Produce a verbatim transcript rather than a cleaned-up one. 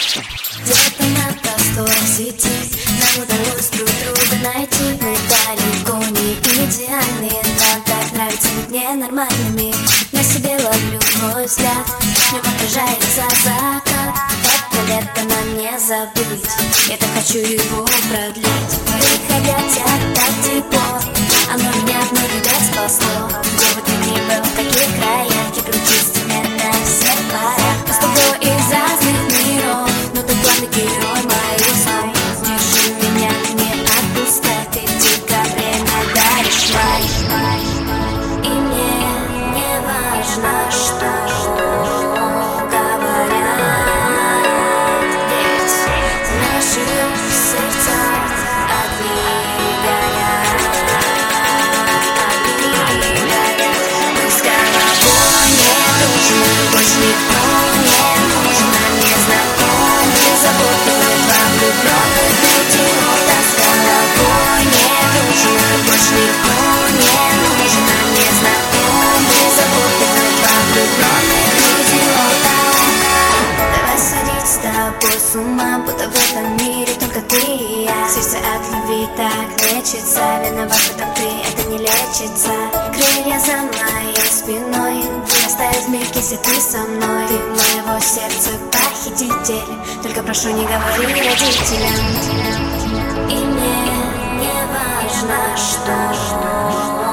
Где-то на просторах сети нам удалось друг друга найти. Мы далеко не идеальные, нам так нравится быть ненормальными. На себе ловлю твой взгляд, в нем отражается закат. Это лето нам не забыть, я так хочу его продлить. Приходя тебя так тепло, оно меня вновь опять спасло. Где бы ты ни был, в каких краях, я кручусь тебе на всех парах. Мы с тобой из разных миров, но ты главный герой моих снов. Держи меня, не отпускай, ты дико время даришь рай. И мне не важно, что говорят, ведь наши сердца огни горят, огни горят. Мы с головой не дружим, больше никто не нужен, нам незнакомый, заботливый, два влюбленных людей. Да с головой не дружим, больше никто не нужен, нам незнакомый, заботливый, два влюбленных людей. Давай сходить с тобой с ума, будто в этом мире только ты и я. Сердце от любви так лечится, виноват в этом ты, это не лечится. Крылья за моей спиной, не оставить в миг, если ты со мной. Ты моего сердца похититель, только прошу, не говори родителям. И мне не важно, что